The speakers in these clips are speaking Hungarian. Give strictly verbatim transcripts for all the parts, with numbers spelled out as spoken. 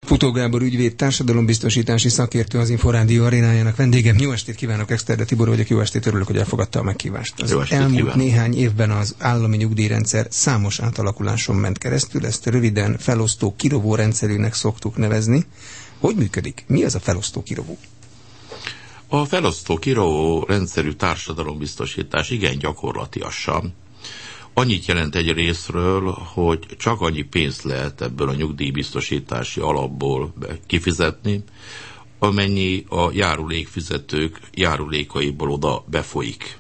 Futó Gábor ügyvéd, társadalombiztosítási szakértő, az Inforádió arénájának vendégem. Jó estét kívánok, Exterde Tibor vagyok, jó estét, örülök, hogy elfogadta a meghívást. Az elmúlt kívánok. Néhány évben az állami nyugdíjrendszer számos átalakuláson ment keresztül, ezt röviden felosztó kirovó rendszerűnek szoktuk nevezni. Hogy működik? Mi az a felosztó kirovó? A felosztó kirovó rendszerű társadalombiztosítás igen gyakorlatiasan. Annyit jelent egy részről, hogy csak annyi pénzt lehet ebből a nyugdíjbiztosítási alapból kifizetni, amennyi a járulékfizetők járulékaiból oda befolyik.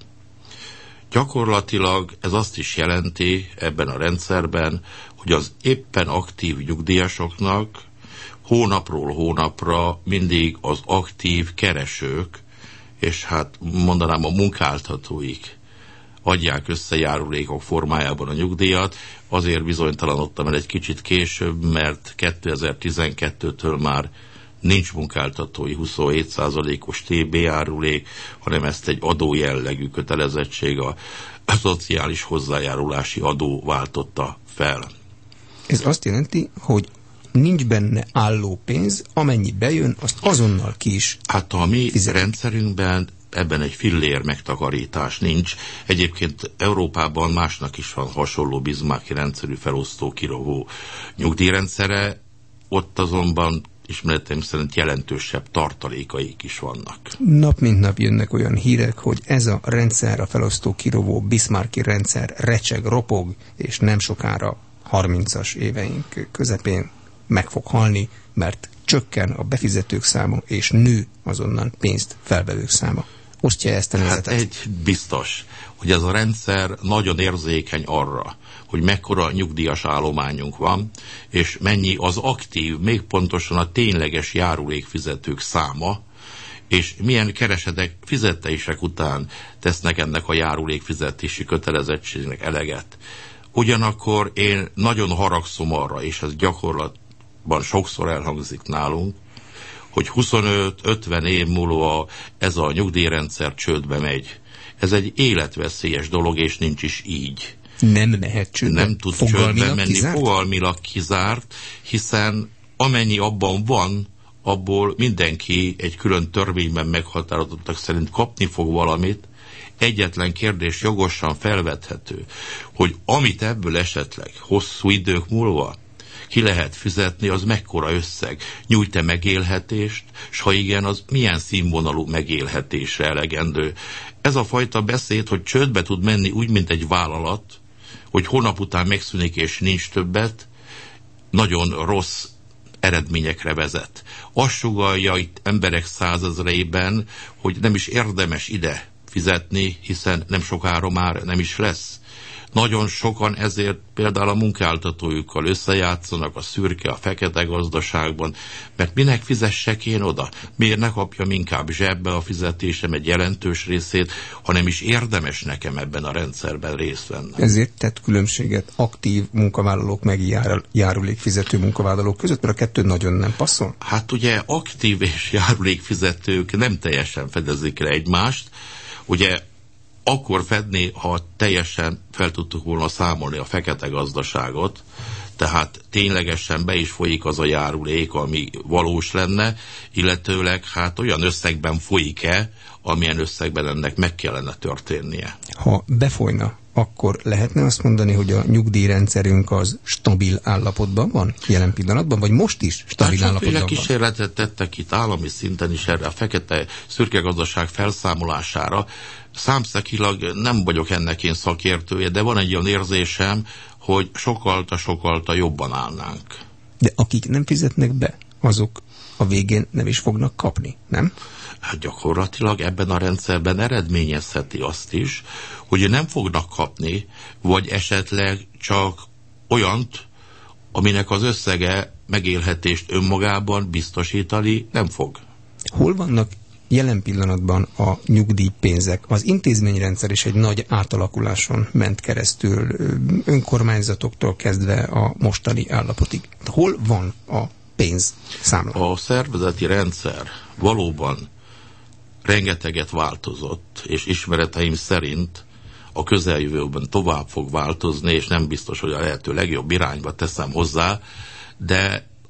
Gyakorlatilag ez azt is jelenti ebben a rendszerben, hogy az éppen aktív nyugdíjasoknak hónapról hónapra mindig az aktív keresők, és hát mondanám a munkáltatóik adják össze járulékok formájában a nyugdíjat. Azért bizonytalanodtam el egy kicsit később, mert kétezer-tizenkettőtől már nincs munkáltatói huszonhét százalékos té bé járulék, hanem ezt egy adójellegű kötelezettség, a, a szociális hozzájárulási adó váltotta fel. Ez azt jelenti, hogy nincs benne álló pénz, amennyi bejön, azt azonnal ki is Hát a mi fizetik. Rendszerünkben ebben egy fillér megtakarítás nincs. Egyébként Európában másnak is van hasonló Bismarcki rendszerű felosztó kirovó nyugdíjrendszere, ott azonban ismereteim szerint jelentősebb tartalékaik is vannak. Nap mint nap jönnek olyan hírek, hogy ez a rendszer, a felosztó kirovó Bismarcki rendszer recseg, ropog, és nem sokára harmincas éveink közepén meg fog halni, mert csökken a befizetők száma, és nő azonnan pénzt felvevők száma. Osztja ezt a nézetet? Hát egy biztos, hogy ez a rendszer nagyon érzékeny arra, hogy mekkora nyugdíjas állományunk van, és mennyi az aktív, még pontosan a tényleges járulékfizetők száma, és milyen keresetek, fizetések után tesznek ennek a járulékfizetési kötelezettségnek eleget. Ugyanakkor én nagyon haragszom arra, és ez gyakorlatban sokszor elhangzik nálunk, hogy huszonöt-ötven év múlva ez a nyugdíjrendszer csődbe megy. Ez egy életveszélyes dolog, és nincs is így. Nem mehet csődbe? Nem tud csődbe menni, kizárt? Fogalmilag kizárt, hiszen amennyi abban van, abból mindenki egy külön törvényben meghatározottak szerint kapni fog valamit. Egyetlen kérdés jogosan felvethető, hogy amit ebből esetleg hosszú idők múlva ki lehet fizetni, az mekkora összeg, nyújt-e megélhetést, s ha igen, az milyen színvonalú megélhetésre elegendő. Ez a fajta beszéd, hogy csődbe tud menni úgy, mint egy vállalat, hogy hónap után megszűnik és nincs többet, nagyon rossz eredményekre vezet. Azt sugallja itt emberek százezreiben, hogy nem is érdemes ide fizetni, hiszen nem sokára már nem is lesz. Nagyon sokan ezért például a munkáltatójukkal összejátszanak a szürke, a fekete gazdaságban, mert minek fizessek én oda? Miért ne kapjam inkább zsebbe a fizetésem egy jelentős részét, hanem is érdemes nekem ebben a rendszerben részt venni. Ezért tett különbséget aktív munkavállalók meg jár, járulékfizető munkavállalók között, mert a kettő nagyon nem passzol? Hát ugye aktív és járulékfizetők nem teljesen fedezik le egymást. Ugye akkor fedni, ha teljesen fel tudtuk volna számolni a fekete gazdaságot, tehát ténylegesen be is folyik az a járulék, ami valós lenne, illetőleg hát olyan összegben folyik-e, amilyen összegben ennek meg kellene történnie. Ha befolyna, akkor lehetne azt mondani, hogy a nyugdíjrendszerünk az stabil állapotban van jelen pillanatban, vagy most is stabil hát állapotban van? Kísérletet tettek itt állami szinten is erre a fekete szürke gazdaság felszámolására. Számszakilag nem vagyok ennek én szakértője, de van egy olyan érzésem, hogy sokalta-sokalta jobban állnánk. De akik nem fizetnek be, azok a végén nem is fognak kapni, nem? Hát gyakorlatilag ebben a rendszerben eredményezheti azt is, hogy nem fognak kapni, vagy esetleg csak olyant, aminek az összege megélhetést önmagában biztosítani nem fog. Hol vannak jelen pillanatban a nyugdíjpénzek? Az intézményrendszer is egy nagy átalakuláson ment keresztül, önkormányzatoktól kezdve a mostani állapotig. Hol van a pénzszámla? A szervezeti rendszer valóban rengeteget változott, és ismereteim szerint a közeljövőben tovább fog változni, és nem biztos, hogy a lehető legjobb irányba teszem hozzá, de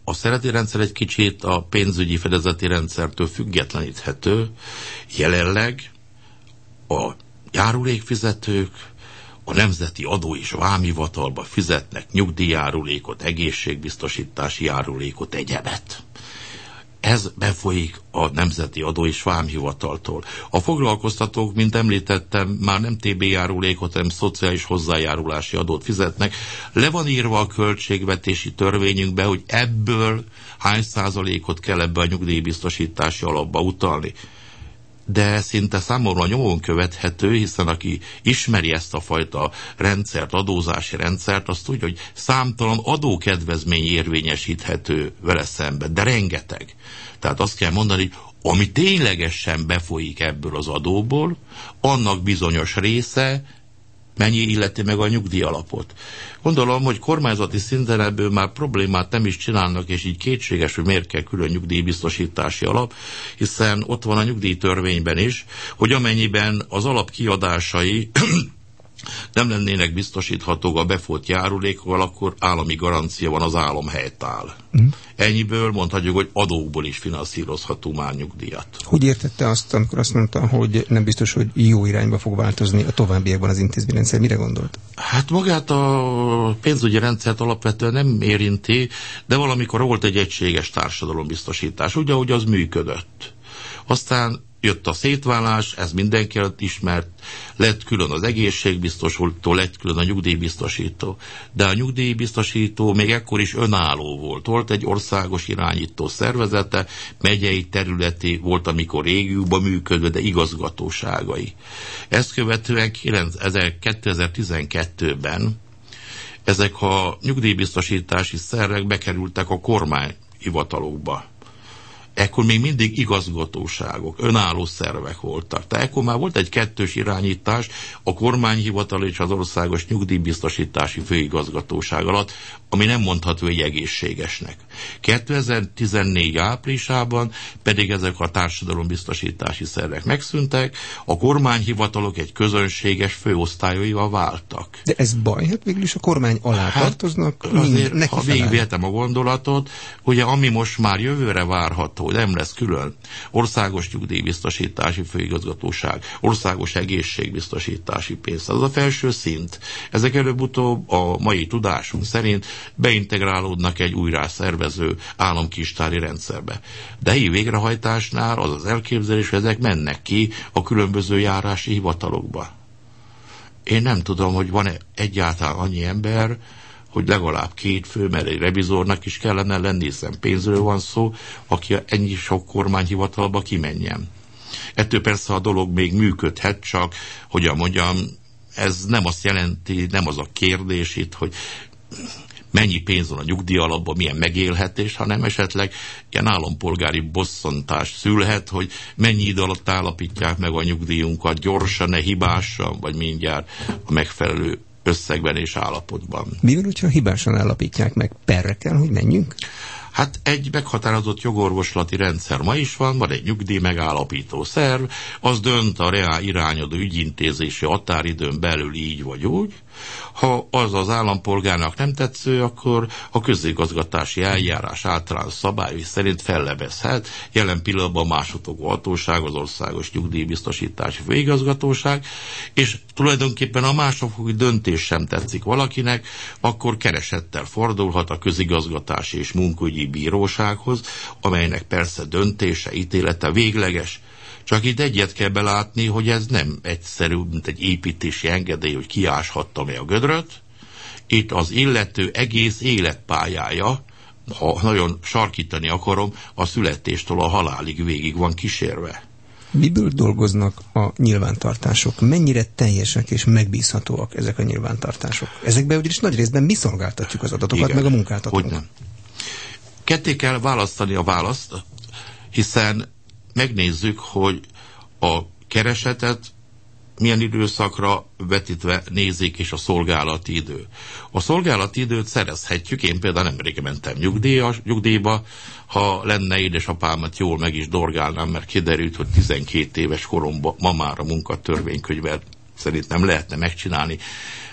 a szereti rendszer egy kicsit a pénzügyi fedezeti rendszertől függetleníthető. Jelenleg a járulékfizetők a Nemzeti Adó és Vámhivatalba fizetnek nyugdíjjárulékot, egészségbiztosítási járulékot, egyebet. Ez befolyik a Nemzeti Adó és Vámhivataltól. A foglalkoztatók, mint említettem, már nem té bé járulékot, hanem szociális hozzájárulási adót fizetnek. Le van írva a költségvetési törvényünkbe, hogy ebből hány százalékot kell ebbe a nyugdíjbiztosítási alapba utalni. De szinte számomra nyomon követhető, hiszen aki ismeri ezt a fajta rendszert, adózási rendszert, azt tudja, hogy számtalan adókedvezmény érvényesíthető vele szemben, de rengeteg. Tehát azt kell mondani, hogy ami ténylegesen befolyik ebből az adóból, annak bizonyos része mennyi illeti meg a nyugdíjalapot. Gondolom, hogy kormányzati szinten ebből már problémát nem is csinálnak, és így kétséges, hogy miért kell külön nyugdíjbiztosítási alap, hiszen ott van a nyugdíjtörvényben is, hogy amennyiben az alap kiadásai nem lennének biztosíthatók a befolyt járulékkal, akkor állami garancia van, az állam helytáll. Mm. Ennyiből mondhatjuk, hogy adókból is finanszírozható már nyugdíjat. Hogy értette azt, amikor azt mondta, hogy nem biztos, hogy jó irányba fog változni a továbbiakban az intézményrendszer? Mire gondolt? Hát magát a pénzügyi rendszert alapvetően nem érinti, de valamikor volt egy egységes társadalombiztosítás, ugye, hogy az működött. Aztán jött a szétválás, ez mindenki előtt ismert, lett külön az egészségbiztosító, lett külön a nyugdíjbiztosító. De a nyugdíjbiztosító még ekkor is önálló volt. Volt egy országos irányító szervezete, megyei területi volt, amikor régióban működve, de igazgatóságai. Ezt követően kétezer-tizenkettőben ezek a nyugdíjbiztosítási szervek bekerültek a kormányhivatalokba. Ekkor még mindig igazgatóságok, önálló szervek voltak. Tehát ekkor már volt egy kettős irányítás a kormányhivatal és az országos nyugdíjbiztosítási főigazgatóság alatt, ami nem mondható egy egészségesnek. kétezer-tizennégy áprilisában pedig ezek a társadalombiztosítási szervek megszűntek, a kormányhivatalok egy közönséges főosztályaival váltak. De ez baj? Hát végül is a kormány alá hát tartoznak. Azért, ha végigvihetem a gondolatot, ugye ami most már jövőre várható, nem lesz külön országos nyugdíjbiztosítási főigazgatóság, országos egészségbiztosítási pénz. Az a felső szint. Ezek előbb-utóbb a mai tudásunk szerint beintegrálódnak egy újrá szervező államkincstári rendszerbe. De így végrehajtásnál az az elképzelés, hogy ezek mennek ki a különböző járási hivatalokba. Én nem tudom, hogy van-e egyáltalán annyi ember, hogy legalább két fő, mert egy revizornak is kellene lenni, hiszen pénzről van szó, aki ennyi sok kormányhivatalba kimenjen. Ettől persze a dolog még működhet, csak, hogyan mondjam, ez nem azt jelenti, nem az a kérdés itt, hogy mennyi pénz van a nyugdíjalapban, milyen megélhetés, hanem esetleg ilyen állampolgári bosszantás szülhet, hogy mennyi idő alatt állapítják meg a nyugdíjunkat, gyorsan, ne hibásan, vagy mindjárt a megfelelő összegben és állapotban. Mi van, hogyha hibásan állapítják meg? Perre kell, hogy menjünk? Hát egy meghatározott jogorvoslati rendszer ma is van, van egy nyugdíj megállapító szerv, az dönt a reál irányadó ügyintézési határidőn belül így vagy úgy. Ha az az állampolgárnak nem tetsző, akkor a közigazgatási eljárás általános szabályai szerint fellebezhet. Jelen pillanatban a másodfokú hatóság, az Országos Nyugdíjbiztosítási Főigazgatóság, és tulajdonképpen a másodfokú döntés sem tetszik valakinek, akkor keresettel fordulhat a közigazgatási és munkaügyi bírósághoz, amelynek persze döntése, ítélete végleges. Csak itt egyet kell belátni, hogy ez nem egyszerű, mint egy építési engedély, hogy kiáshattam-e a gödröt. Itt az illető egész életpályája, ha nagyon sarkítani akarom, a születéstől a halálig végig van kísérve. Miből dolgoznak a nyilvántartások? Mennyire teljesek és megbízhatóak ezek a nyilvántartások? Ezekben ugyanis nagy részben mi szolgáltatjuk az adatokat, igen, meg a munkáltatók. Hogy nem. Ketté kell választani a választ, hiszen megnézzük, hogy a keresetet milyen időszakra vetítve nézik, és a szolgálati idő. A szolgálati időt szerezhetjük, én például nemrég mentem nyugdíjas, nyugdíjba, ha lenne édesapámat, jól meg is dorgálnám, mert kiderült, hogy tizenkét éves koromban ma már a munkatörvénykönyvvel szerint nem lehetne megcsinálni.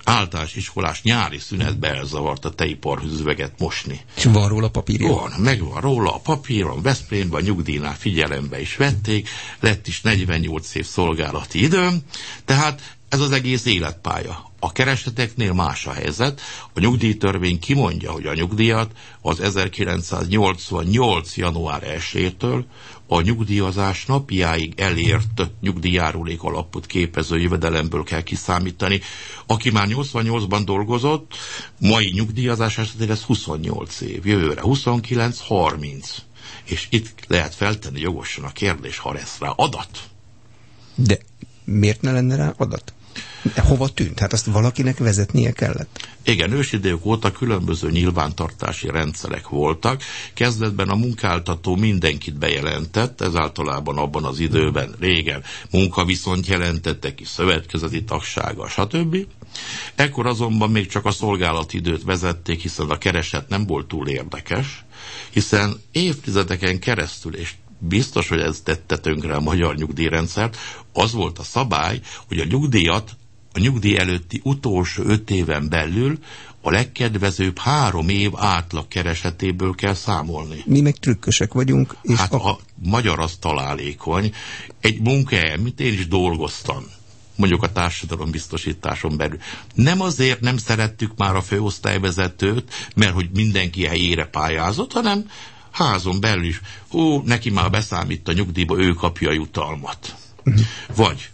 általános iskolás nyári szünetbe elzavart a tejparüzveget mosni. És van róla papírja? Van, megvan róla a papíron, Veszprémben, nyugdíjnál figyelembe is vették, lett is negyvennyolc év szolgálati időm, tehát ez az egész életpálya. A kereseteknél más a helyzet. A nyugdíjtörvény kimondja, hogy a nyugdíjat az ezerkilencszáznyolcvannyolc. január elsejétől a nyugdíjazás napjáig elért nyugdíjjárulék alapot képező jövedelemből kell kiszámítani. Aki már nyolcvannyolcban dolgozott, mai nyugdíjazás esetén ez huszonnyolc év, jövőre huszonkilenc harminc. És itt lehet feltenni jogosan a kérdés, ha lesz rá adat. De miért ne lenne rá adat? Hova tűnt? Hát azt valakinek vezetnie kellett. Igen, ősidők óta különböző nyilvántartási rendszerek voltak. Kezdetben a munkáltató mindenkit bejelentett, ez általában abban az időben régen munkaviszont jelentette ki, szövetkezeti tagsága, stb. Ekkor azonban még csak a szolgálati időt vezették, hiszen a kereset nem volt túl érdekes, hiszen évtizedeken keresztül, és biztos, hogy ez tette tönkre a magyar nyugdíjrendszert, az volt a szabály, hogy a nyugdíjat a nyugdíj előtti utolsó öt éven belül a legkedvezőbb három év átlag keresetéből kell számolni. Mi meg trükkösek vagyunk. És hát a... a magyar az találékony. Egy munkahelyen, mint én is dolgoztam, mondjuk a társadalombiztosításon belül. Nem azért nem szerettük már a főosztályvezetőt, mert hogy mindenki helyére pályázott, hanem házon belül is, ó, neki már beszámít a nyugdíjba, ő kapja a jutalmat. Uh-huh. Vagy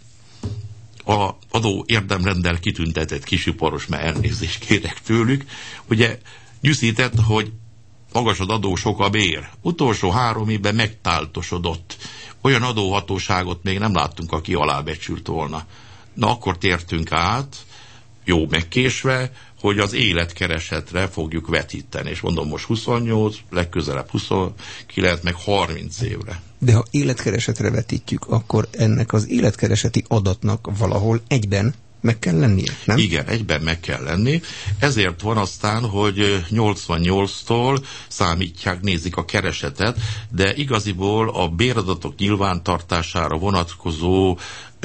a adó érdemrenddel kitüntetett kisiparos, mert elnézést kérek tőlük, ugye nyűszített, hogy magas az adó, sok a bér. Utolsó három évben megtáltosodott. Olyan adóhatóságot még nem láttunk, aki alábecsült volna. Na akkor tértünk át, jó megkésve, hogy az életkeresetre fogjuk vetíteni. És mondom, most huszonnyolc, legközelebb huszonkilenc, meg harminc évre. De ha életkeresetre vetítjük, akkor ennek az életkereseti adatnak valahol egyben meg kell lennie, nem? Igen, egyben meg kell lenni. Ezért van aztán, hogy nyolcvannyolctól számítják, nézik a keresetet, de igaziból a béradatok nyilvántartására vonatkozó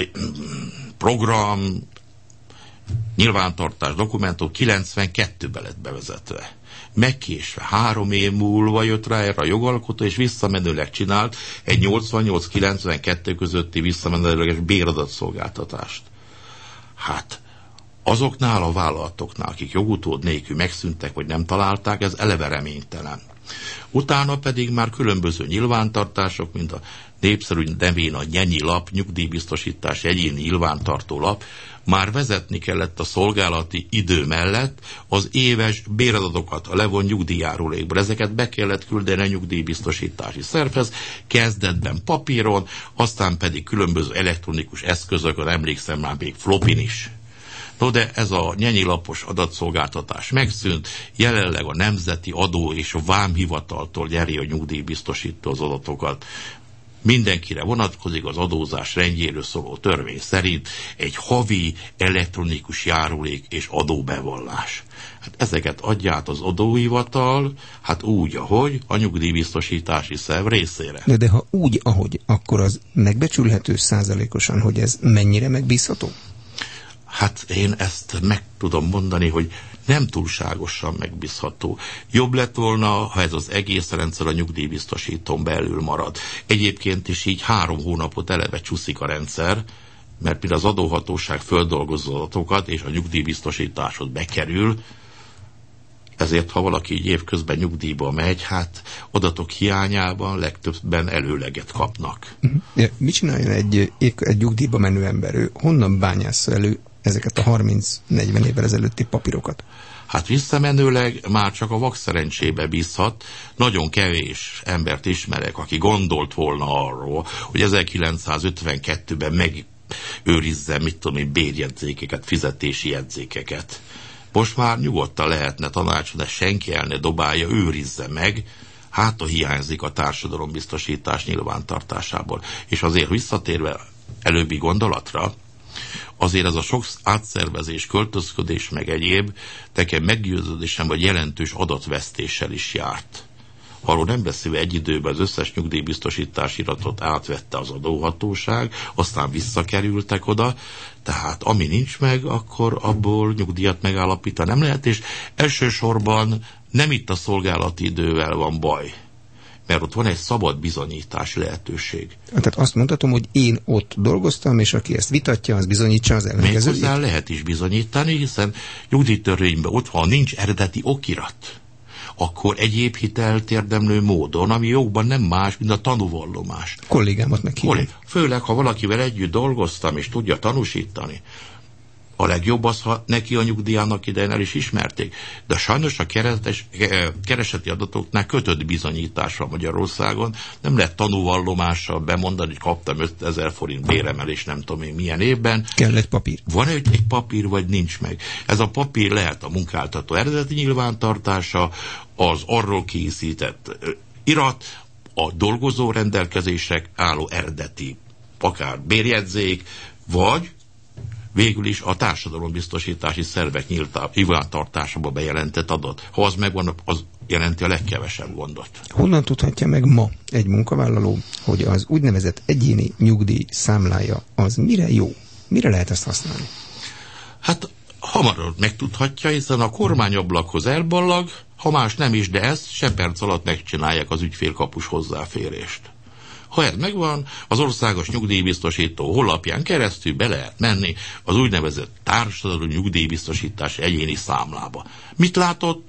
program, nyilvántartás dokumentum kilencvenkettőben lett bevezetve. Megkésve, három év múlva jött rá erre a jogalkotó, és visszamenőleg csinált egy nyolcvannyolc kilencvenkettő közötti visszamenőleges béradatszolgáltatást. Hát, azoknál a vállalatoknál, akik jogutód nélkül megszűntek, vagy nem találták, ez eleve reménytelen. Utána pedig már különböző nyilvántartások, mint a népszerű nevén a Nyenyi lap, nyugdíjbiztosítás egyéni nyilvántartó lap, már vezetni kellett a szolgálati idő mellett az éves béradatokat a levon nyugdíjjárulékból. Ezeket be kellett küldeni a nyugdíjbiztosítási szervhez, kezdetben papíron, aztán pedig különböző elektronikus eszközökön, emlékszem már még flopin is. No, de ez a nyenyilapos adatszolgáltatás megszűnt, jelenleg a Nemzeti Adó és Vámhivataltól nyeri a nyugdíjbiztosító az adatokat. Mindenkire vonatkozik az adózás rendjéről szóló törvény szerint egy havi elektronikus járulék és adóbevallás. Hát ezeket adja át az adóhivatal, hát úgy, ahogy a nyugdíjbiztosítási szerv részére. De, de ha úgy, ahogy, akkor az megbecsülhető százalékosan, hogy ez mennyire megbízható? Hát én ezt meg tudom mondani, hogy nem túlságosan megbízható. Jobb lett volna, ha ez az egész rendszer a nyugdíjbiztosítón belül marad. Egyébként is így három hónapot eleve csúszik a rendszer, mert mire az adóhatóság földolgozó adatokat és a nyugdíjbiztosításod bekerül, ezért ha valaki így évközben nyugdíjba megy, hát adatok hiányában legtöbben előleget kapnak. Ja, mit csináljon egy, egy nyugdíjba menő ember? Ő honnan bányásza elő ezeket a harminc-negyven évvel ezelőtti papírokat? Hát visszamenőleg már csak a vakszerencsébe bízhat. Nagyon kevés embert ismerek, aki gondolt volna arról, hogy ezerkilencszázötvenkettőben megőrizze, mit tudom én, bérjegyzékeket, fizetési jegyzékeket. Most már nyugodtan lehetne tanácsolni, de senki el ne dobálja, őrizze meg, hát ha hiányzik a társadalombiztosítás nyilvántartásából. És azért visszatérve előbbi gondolatra, azért ez a sok átszervezés, költözködés meg egyéb, nekem meggyőződésem, vagy jelentős adatvesztéssel is járt. arról nem beszélve egy időben az összes nyugdíjbiztosítási iratot átvette az adóhatóság, aztán visszakerültek oda, tehát ami nincs meg, akkor abból nyugdíjat megállapítani nem lehet, és elsősorban nem itt a szolgálati idővel van baj, mert ott van egy szabad bizonyítási lehetőség. Tehát azt mondhatom, hogy én ott dolgoztam, és aki ezt vitatja, az bizonyítsa az ellenkezőjét. Még hozzá lehet is bizonyítani, hiszen nyugdíjtörvényben ott, ha nincs eredeti okirat, akkor egyéb hitelt érdemlő módon, ami jogban nem más, mint a tanúvallomás. Kollégámat meghívni. Főleg, ha valakivel együtt dolgoztam, és tudja tanúsítani. A legjobb az, ha neki a nyugdíjának idején el is ismerték. De sajnos a keretes, kereseti adatoknál kötött bizonyításra Magyarországon nem lehet tanúvallomással bemondani, hogy kaptam ötezer forint béremelés, nem tudom én milyen évben. Kell egy papír. Van egy, egy papír, vagy nincs meg. Ez a papír lehet a munkáltató eredeti nyilvántartása, az arról készített irat, a dolgozó rendelkezésre álló eredeti akár bérjegyzék, vagy végül is a társadalombiztosítási szervek nyilvántartásába bejelentett adat. Ha az megvan, az jelenti a legkevesebb gondot. Honnan tudhatja meg ma egy munkavállaló, hogy az úgynevezett egyéni nyugdíj számlája az mire jó? Mire lehet ezt használni? Hát hamar megtudhatja, hiszen a kormányablakhoz elballag, ha más nem is, de ezt se perc alatt megcsinálják az ügyfélkapus hozzáférést. Ha ez megvan, az országos nyugdíjbiztosító honlapján keresztül be lehet menni az úgynevezett társadalmi nyugdíjbiztosítás egyéni számlába. Mit látott?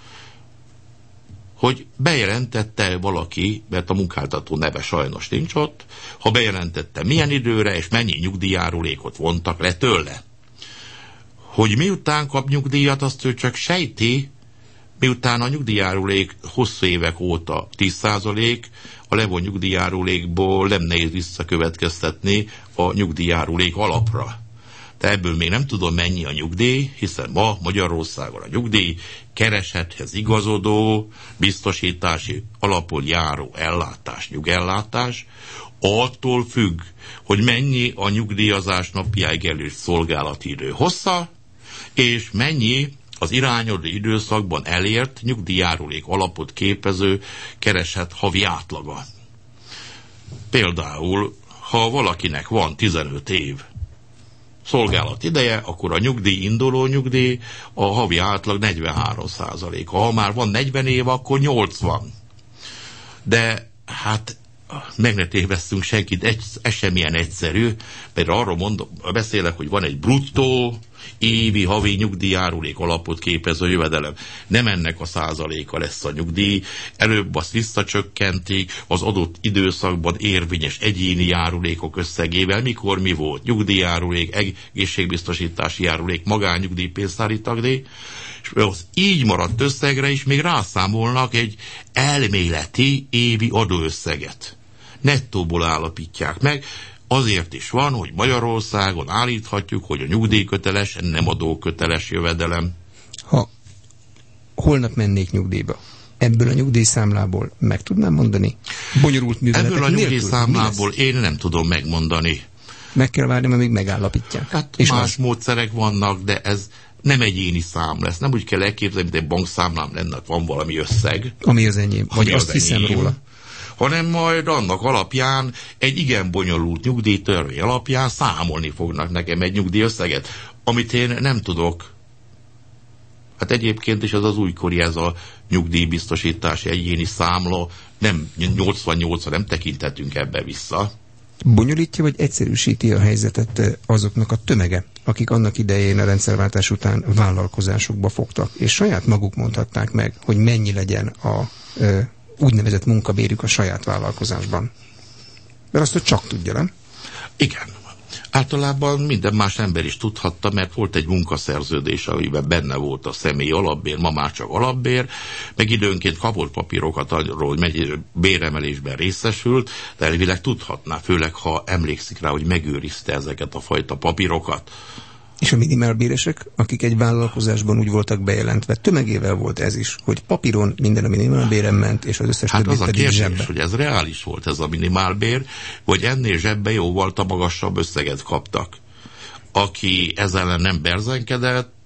Hogy bejelentette valaki, mert a munkáltató neve sajnos nincs ott, ha bejelentette milyen időre és mennyi nyugdíjjárulékot vontak le tőle. Hogy miután kap nyugdíjat, azt ő csak sejti, miután a nyugdíjjárulék hosszú évek óta tíz százalék, a levont nyugdíjjárulékból nem nehéz visszakövetkeztetni a nyugdíjjárulék alapra. De ebből még nem tudom, mennyi a nyugdíj, hiszen ma Magyarországon a nyugdíj keresethez igazodó, biztosítási alapon járó ellátás, nyugellátás, attól függ, hogy mennyi a nyugdíjazás napjáig előtt szolgálati idő hossza, és mennyi az irányadó időszakban elért nyugdíjjárulék alapot képező keresett havi átlaga. Például, ha valakinek van tizenöt év szolgálat ideje, akkor a nyugdíj, induló nyugdíj, a havi átlag negyvenhárom százalék. Ha már van negyven év, akkor nyolcvan. De hát meg ne tévesszünk senkit, ez, ez sem ilyen egyszerű, mert arról mondom, beszélek, hogy van egy bruttó, évi, havi nyugdíjjárulék alapot képező jövedelem. Nem ennek a százaléka lesz a nyugdíj, előbb azt visszacsökkentik az adott időszakban érvényes egyéni járulékok összegével, mikor mi volt nyugdíjjárulék, egészségbiztosítási járulék, magánnyugdíjpénztári tagdíj, és az így maradt összegre is még rászámolnak egy elméleti évi adóösszeget. Nettóból állapítják meg. Azért is van, hogy Magyarországon állíthatjuk, hogy a nyugdíjköteles nem adóköteles jövedelem. Ha holnap mennék nyugdíjba, ebből a nyugdíjszámlából meg tudnám mondani? Bonyolult műveletek Ebből a nyugdíjszámlából én nem tudom megmondani. Meg kell várni, amíg megállapítják. Hát és más az... módszerek vannak, de ez nem egyéni szám lesz. Nem úgy kell elképzelni, mint egy bankszámlám lenne, van valami összeg. Ami az enyém, vagy azt hiszem enyém. róla. Hanem majd annak alapján, egy igen bonyolult nyugdíjtörvény alapján számolni fognak nekem egy nyugdíjösszeget, amit én nem tudok. Hát egyébként is az az újkori, ez a nyugdíjbiztosítási egyéni számla, nem nyolcvannyolcra nem tekinthetünk ebbe vissza. Bonyolítja vagy egyszerűsíti a helyzetet azoknak a tömege, akik annak idején a rendszerváltás után vállalkozásokba fogtak, és saját maguk mondhatták meg, hogy mennyi legyen a ö, úgynevezett munkabérük a saját vállalkozásban. Mert azt, hogy csak tudja, nem? Igen. Általában minden más ember is tudhatta, mert volt egy munkaszerződés, amiben benne volt a személyi alapbér, ma már csak alapbér, meg időnként kapott papírokat arról, hogy megy béremelésben részesült, de elvileg tudhatná, főleg ha emlékszik rá, hogy megőrizte ezeket a fajta papírokat. És a minimálbéresek, akik egy vállalkozásban úgy voltak bejelentve, tömegével volt ez is, hogy papíron minden a minimálbéren ment, és az összes hát többit az a pedig kérdés, zsebbe. hogy ez reális volt ez a minimálbér, vagy ennél zsebbe jóval magasabb összeget kaptak. Aki ezzel nem berzenkedett,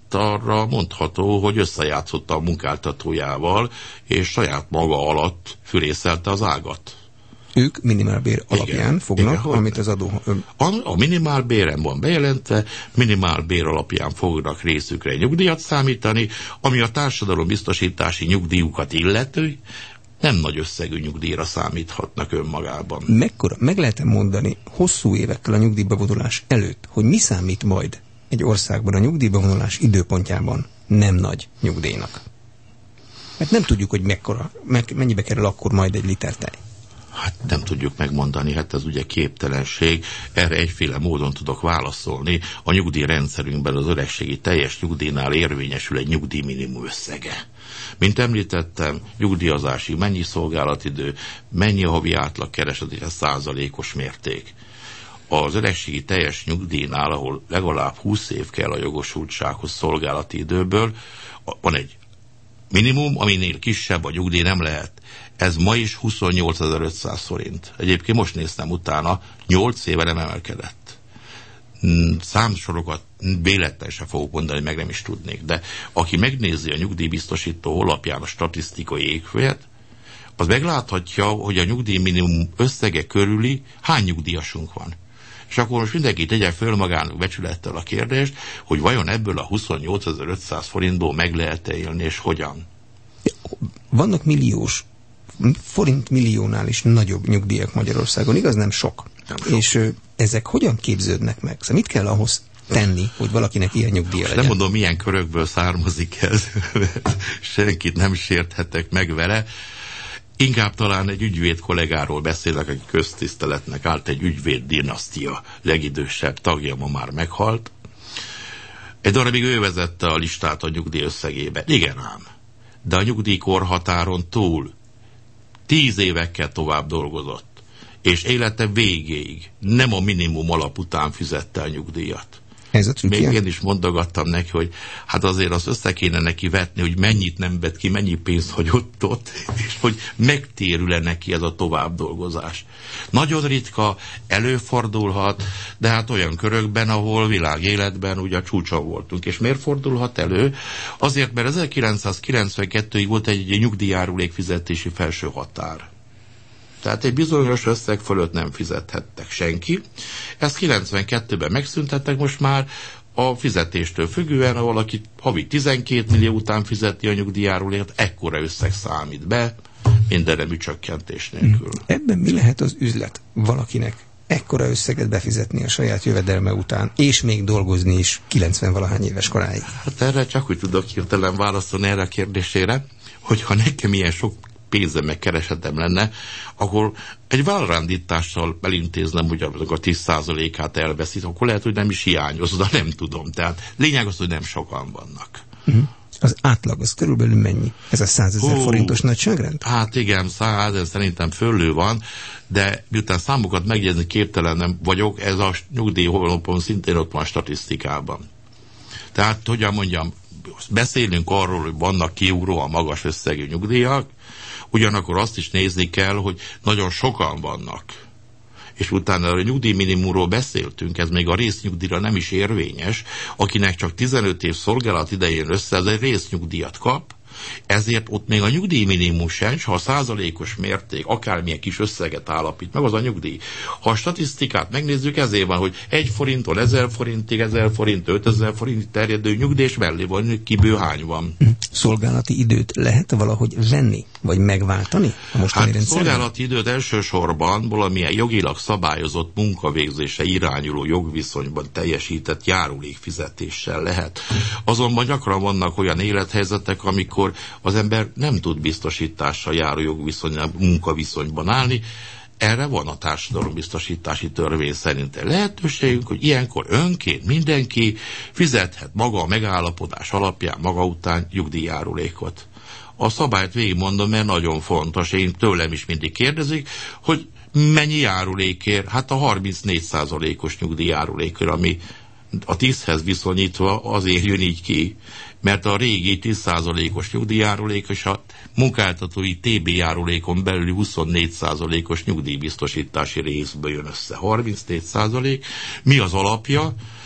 arra mondható, hogy összejátszotta a munkáltatójával, és saját maga alatt fűrészelte az ágat. Ők minimálbér alapján igen, fognak, igen, amit az adó... A, a minimálbéren van bejelentve, minimálbér alapján fognak részükre nyugdíjat számítani, ami a társadalombiztosítási nyugdíjukat illető, nem nagy összegű nyugdíjra számíthatnak önmagában. Mekkora, meg lehet mondani hosszú évekkel a nyugdíjbevonulás előtt, hogy mi számít majd egy országban a nyugdíjbevonulás időpontjában nem nagy nyugdíjnak? Mert nem tudjuk, hogy mekkora, meg, mennyibe kerül akkor majd egy liter tej. Hát nem tudjuk megmondani, hát ez ugye képtelenség. Erre egyféle módon tudok válaszolni. A nyugdíjrendszerünkben az öregségi teljes nyugdíjnál érvényesül egy nyugdíjminimum összege. Mint említettem, nyugdíjazási mennyi szolgálatidő, mennyi a havi átlagkereset, és ez százalékos mérték. Az öregségi teljes nyugdíjnál, ahol legalább húsz év kell a jogosultsághoz szolgálati időből, van egy minimum, aminél kisebb a nyugdíj nem lehet. Ez ma is huszonnyolcezer-ötszáz forint. Egyébként most néztem utána, nyolc éve nem emelkedett. Számsorokat véletlenül se fogok mondani, meg nem is tudnék, de aki megnézi a nyugdíjbiztosító honlapján a statisztikai égfőjét, az megláthatja, hogy a nyugdíjminimum összege körüli hány nyugdíjasunk van. És akkor most mindenki tegye föl magának becsülettel a kérdést, hogy vajon ebből a huszonnyolcezer-ötszáz forintból meg lehet-e élni, és hogyan? Vannak milliós, forint milliónál is nagyobb nyugdíjak Magyarországon, igaz? Nem sok. Nem sok. És ö, ezek hogyan képződnek meg? Szóval mit kell ahhoz tenni, hogy valakinek ilyen nyugdíja legyen? Nem mondom, milyen körökből származik ez, senkit nem sérthetek meg vele. Inkább talán egy ügyvéd kollégáról beszélek, aki köztiszteletnek állt, egy ügyvéd dinasztia legidősebb tagja, ma már meghalt. Egy darabig ő vezette a listát a nyugdíj összegébe. Igen ám, de a nyugdíjkorhatáron túl tíz évekkel tovább dolgozott, és élete végéig nem a minimum alap után fizette a nyugdíjat. Ez a trükkje? Még én is mondogattam neki, hogy hát azért az össze kéne neki vetni, hogy mennyit nem vett ki, mennyi pénzt hagyott ott, és hogy megtérül-e neki ez a tovább dolgozás. Nagyon ritka, előfordulhat, de hát olyan körökben, ahol világéletben ugye a csúcson voltunk. És miért fordulhat elő? Azért, mert ezerkilencszázkilencvenkettőig volt egy nyugdíjjárulék fizetési felső határ. Tehát egy bizonyos összeg fölött nem fizethettek senki. Ezt kilencvenkettőben megszüntettek, most már a fizetéstől függően, ha valaki havi tizenkét millió után fizeti a nyugdíjjárulékot, ekkora összeg számít be, mindennemű csökkentés nélkül. Ebben mi lehet az üzlet valakinek ekkora összeget befizetni a saját jövedelme után, és még dolgozni is kilencven-valahány éves koráig? Hát erre csak úgy tudok hirtelen válaszolni erre a kérdésére, hogyha nekem ilyen sok pénzem meg keresetem lenne, akkor egy vállaldítással elintéznem, hogy a tíz százalékát elveszít, akkor lehet, hogy nem is hiányoz, de nem tudom. Tehát lényeg az, hogy nem sokan vannak. Uh-huh. Az átlag, az körülbelül mennyi? Ez a százezer forintos nagyságrend? Hát igen, száz, szerintem fölül van, de miután számokat megjegyezni képtelen nem vagyok, ez a nyugdíj honlapon szintén ott van a statisztikában. Tehát, hogyan mondjam, beszélünk arról, hogy vannak kiugróan magas összegű nyugdíjak, ugyanakkor azt is nézni kell, hogy nagyon sokan vannak. És utána a nyugdíjminimumról beszéltünk, ez még a résznyugdíjra nem is érvényes, akinek csak tizenöt év szolgálat idején össze, ez egy résznyugdíjat kap, ezért ott még a nyugdíjminimum sem, ha a százalékos mérték akármilyen kis összeget állapít meg, az a nyugdíj. Ha a statisztikát megnézzük, ezért van, hogy egy forinttól ezer forintig, ezer forint, ötezer forint terjedő nyugdíj, és mellé van, kiből hány van. Szolgálati időt lehet valahogy venni, vagy megváltani a mostani hát rendszerben? Szolgálati időt elsősorban valamilyen jogilag szabályozott munkavégzése irányuló jogviszonyban teljesített járulékfizetéssel lehet. Azonban gyakran vannak olyan élethelyzetek, amikor az ember nem tud biztosítással járó jogviszonyban, munkaviszonyban állni. Erre van a társadalombiztosítási törvény szerint lehetőségünk, hogy ilyenkor önként mindenki fizethet maga a megállapodás alapján maga után nyugdíjjárulékot. A szabályt végigmondom, mert nagyon fontos. Én tőlem is mindig kérdezik, hogy mennyi járulékért? Hát a harmincnégy százalékos nyugdíjjárulékért, ami a tízhez viszonyítva azért jön így ki, mert a régi tíz százalékos nyugdíjjárulék és a munkáltatói té bé járulékon belüli huszonnégy százalékos nyugdíjbiztosítási részből jön össze. harmincnégy százalék. Mi az alapja?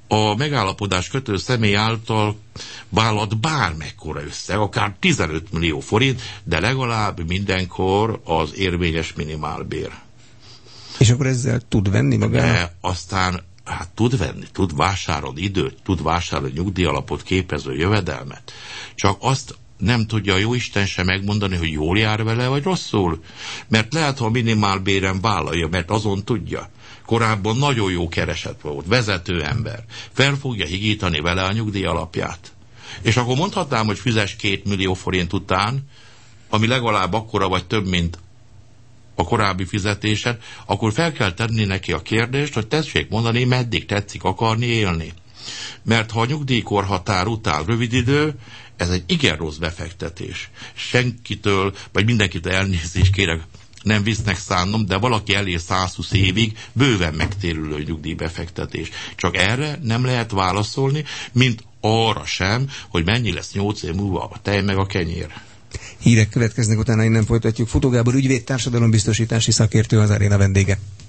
a megállapodás kötő személy által vállalt bármekkora összeg, akár tizenöt millió forint, de legalább mindenkor az érvényes minimálbér. És akkor ezzel tud venni magának? De aztán hát tud venni, tud vásárolni időt, tud vásárolni nyugdíjalapot képező jövedelmet. Csak azt nem tudja a jóisten sem megmondani, hogy jól jár vele, vagy rosszul. Mert lehet, ha a minimálbéren vállalja, mert azon tudja. Korábban nagyon jó kereset volt, vezető ember. Fel fogja higítani vele a nyugdíj alapját. És akkor mondhatnám, hogy fizes két millió forint után, ami legalább akkora vagy több, mint a korábbi fizetésed, akkor fel kell tenni neki a kérdést, hogy tessék mondani, meddig tetszik akarni élni. Mert ha a nyugdíjkorhatár után rövid idő, ez egy igen rossz befektetés. Senkitől, vagy mindenkitől elnézést kérek, nem visznek szánnom, de valaki elér százhúsz évig bőven megtérülő nyugdíjbefektetés. Csak erre nem lehet válaszolni, mint arra sem, hogy mennyi lesz nyolc év múlva a tej meg a kenyér. Hírek következnek, utána innen folytatjuk. Futó Gábor ügyvéd, társadalombiztosítási szakértő, az Aréna vendége.